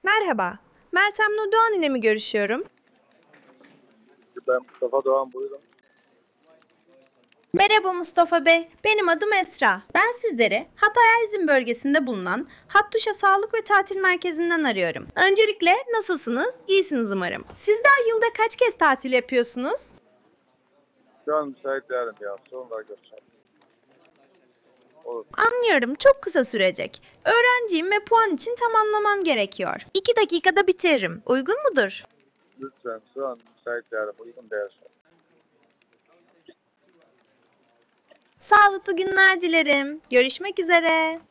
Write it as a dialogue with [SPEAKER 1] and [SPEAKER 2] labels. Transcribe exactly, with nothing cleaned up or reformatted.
[SPEAKER 1] Merhaba, Meltem Nur Doğan ile mi görüşüyorum?
[SPEAKER 2] Ben Mustafa Doğan, buyurun.
[SPEAKER 1] Merhaba Mustafa Bey, benim adım Esra. Ben sizleri Hatay Aydın bölgesinde bulunan Hattuşa Sağlık ve Tatil Merkezi'nden arıyorum. Öncelikle nasılsınız? İyisiniz umarım. Sizler yılda kaç kez tatil yapıyorsunuz?
[SPEAKER 2] Şu an müsait değilim ya. Sonra görüşelim. Olur.
[SPEAKER 1] Anlıyorum, çok kısa sürecek. Öğrenciyim ve puan için tamamlamam gerekiyor. İki dakikada bitiririm. Uygun mudur?
[SPEAKER 2] Lütfen, şu an müsait değilim. Uygun değil şu an.
[SPEAKER 1] Sağlıklı günler dilerim. Görüşmek üzere.